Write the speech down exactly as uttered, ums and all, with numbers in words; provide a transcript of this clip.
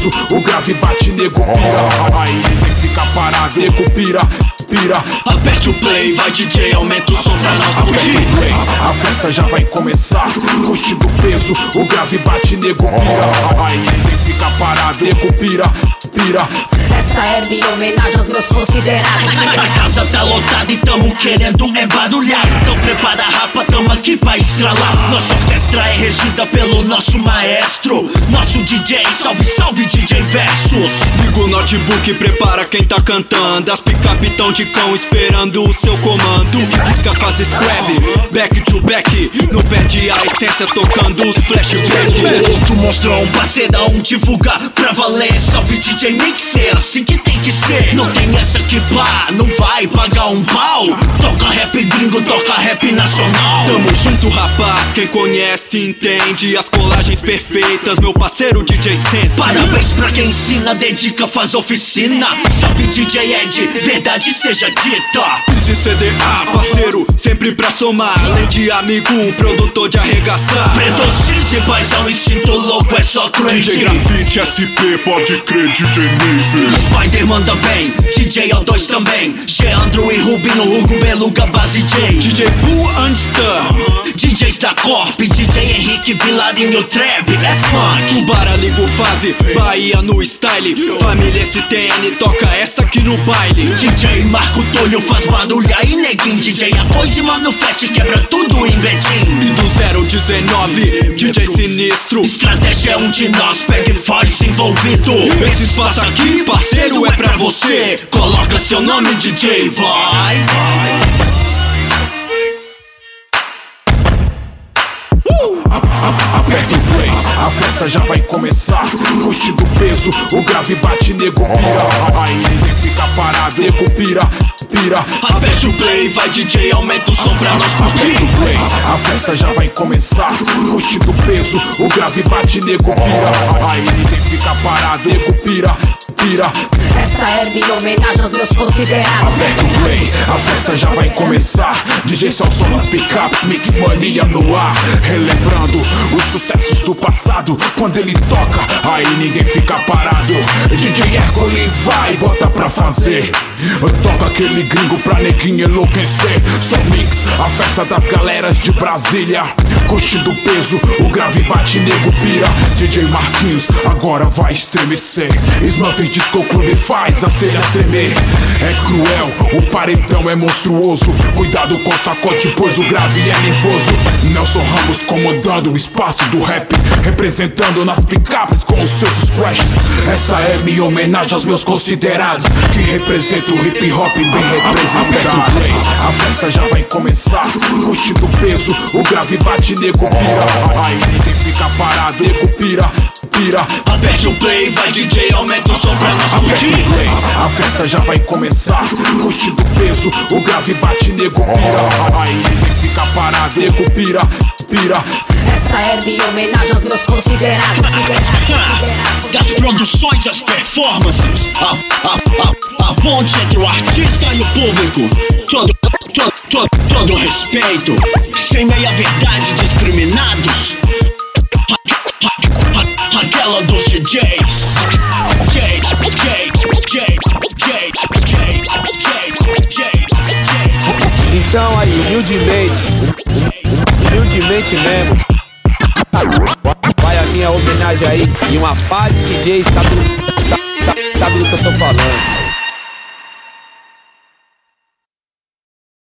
peso, o grave bate, nego pira. Aí ninguém fica parado, nego pira, pira. Aperte o play, vai D J, aumenta o som pra nós curtir. A festa já vai começar, puxe do peso, o grave bate, nego pira. Aí ninguém fica parado, nego pira, pira. Essa é minha homenagem aos meus considerados. A casa tá lotada e tamo querendo é barulhar. Então prepara a rapa, tamo aqui pra estralar. Nossa orquestra é regida pelo nosso maestro, nosso D J, salve, salve D J Versus. Liga o notebook, prepara quem tá cantando. As picape tão de cão esperando o seu comando. Risca, faz scrap, back to back. Não perde a essência tocando os flashback. Tu monstrão, parceirão, divulga pra valer. Salve D J Mix, é assim que tem que ser. Não tem essa que pá, não vai pagar um pau. Toca rap gringo, toca rap nacional. Tamo junto, rapaz, quem conhece entende. As colagens perfeitas, meu parceiro D J Sense. Parabéns pra quem ensina, dedica, faz oficina. Salve D J Ed, verdade seja dita. Easy C D A, parceiro, sempre pra somar. Além de amigo, um produtor de arregaçar. Preto X e paizão, instinto louco, é só crazy. D J Grafite, S P, pode crer, D J Nise. Spider manda bem, D J O dois também. Geandro e Rubinho, Hugo, Beluga, Base J. D J Poo Anstar, D Js da Corp, D J Henrique, Vilarinho, Trap, é funk. Tubara, ligo fase, Bahia no style. Família S T N, toca essa aqui no baile. D J Marco Túlio faz barulho aí, neguinho. D J Após e Mano Fest quebra tudo em Betim. E do zero dezenove, D J Sinistro. Estratégia é um de nós, pega e faz envolvido. Esse espaço aqui, parceiro, é pra você. Coloca seu nome, D J, vai, vai. Aperta o play, a festa já vai começar. Puxe do peso, o grave bate, nego pira. Aí ninguém fica parado, nego pira, pira. Aperte o play, vai D J, aumenta o som pra nós curtir. Aperta o play, a festa já vai começar. Puxe do peso, o grave bate, nego pira. Aí ninguém fica parado, nego pira, pira. Essa é minha homenagem aos meus considerados. Aperta o play, a festa já vai começar. D J Salson nas picapes, mix mania no ar. Relembrando os sucessos do passado. Quando ele toca, aí ninguém fica parado. D J Hércules vai, bota pra fazer. Toca aquele gringo pra neguinho enlouquecer. Só mix, a festa das galeras de Brasília. Coxe do peso, o grave bate, nego pira. D J Marquinhos agora vai estremecer. Smurf Disco Club faz as telhas tremer. É cruel, o paredão é monstruoso. Cuidado com o sacote, pois o grave é nervoso. Nelson Ramos comandando o espaço do rap, representando nas picapes com os seus scratches. Essa é minha homenagem aos meus considerados, que representam o hip hop bem representado. A festa já vai começar. Puxe do peso, o grave bate, nego pira. Aí ninguém fica parado, nego pira, pira. Aperte o play, vai D J, aumenta o som pra nós curtir. A festa já vai começar. Puxe do peso, o grave bate, nego pira. Aí ninguém fica parado, nego pira, pira. Essa é minha homenagem aos meus considerados. Das produções às performances, a, a, a, a ponte entre o artista e o público. Todo, todo, todo, todo respeito, sem meia verdade, discriminados. A, a, a, aquela dos D Js. J, J, J, J, J, J, J. Então aí, humildemente, humildemente mesmo, vai a minha homenagem aí e uma pá de D J sabe, sabe, sabe do que eu tô falando.